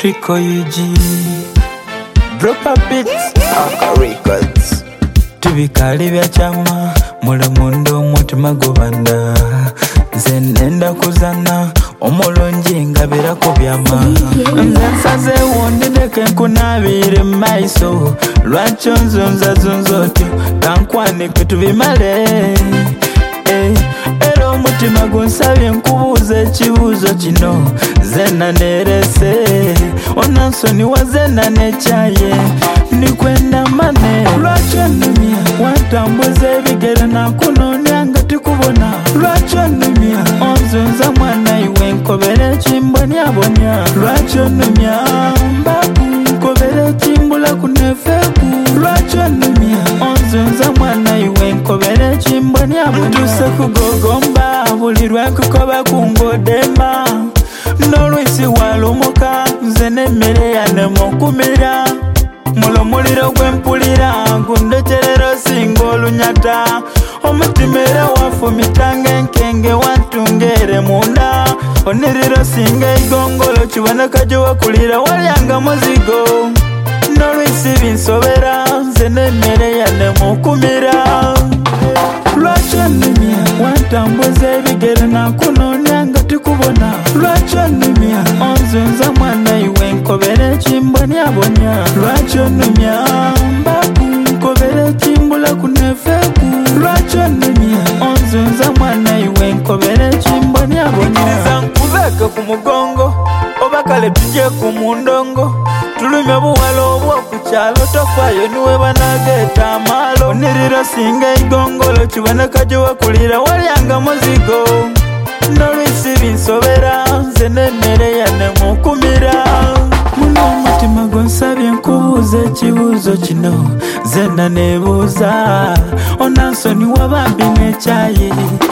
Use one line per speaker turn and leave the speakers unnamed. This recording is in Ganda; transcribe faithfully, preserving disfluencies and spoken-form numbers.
Trico U G Drop a bit Aka Records Tubikali bya chama Mula mundo mutima gubanda Nze nenda kuzana omulungi ngabira ku byama nze nsaze wundi ndeke nkunabire mu maiso lwaki onzonza zonza otyo kankwanike tubimale eh, era omutima gunsabye nkubuuza ekibuuzo kino zena nerese onansoni wa zena nekyaye ndikwenda mane lwaki onumya wantambuza ebigere nakunoonya nga tikubona lwaki onumya onzonza mwana iwe nkobere chimbonyabonya lwaki onumya mbaku nkobere chimbula kunefeku lwaki onumya onzonza mwana iwe nkobere chimbonyabonya ntuse kugogomba buli lwekukoba kungodema n'olwisi walumuka nze n'emmere yanemukumira mulo muliro gwempulira nkundekerero singa olunyata omutima era wafumitange enkenge wantungere munda oniriro singa igongolo kiboneka gye wakulira walyanga muzigo n'olwisi binsobera nze n'emmere yanemukumira lwaki onumya wantambuza ebigere nakunoonya nga tikubona lwaki onumya onzonza mwana iwe nkobere chimbonyabonya lwaki onumya mbaku nkobere chimbula kunefeku lwaki onumya onzonza mwana iwe nkobere chimbonyabonya ikiriza nkubeke ku mugongo oba kale tujye ku mundongo tulumye buwala obw'okukyalo tofaayo niwe banageeta amaalo oniriro singa igongolo kiboneka gye wakulira walyanga muzigo n'olwisi binsobera nze n'emmere yanemukumira muno omutima gwonsabye nkubuuza ekibuuzo kino zena nebuuza onansoni wabambi nekyaye